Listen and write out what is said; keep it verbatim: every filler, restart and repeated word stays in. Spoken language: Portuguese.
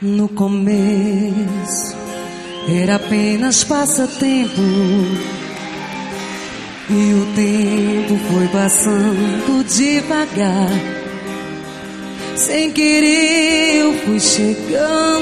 No começo era apenas passatempo, e o tempo foi passando devagar. Sem querer eu fui chegando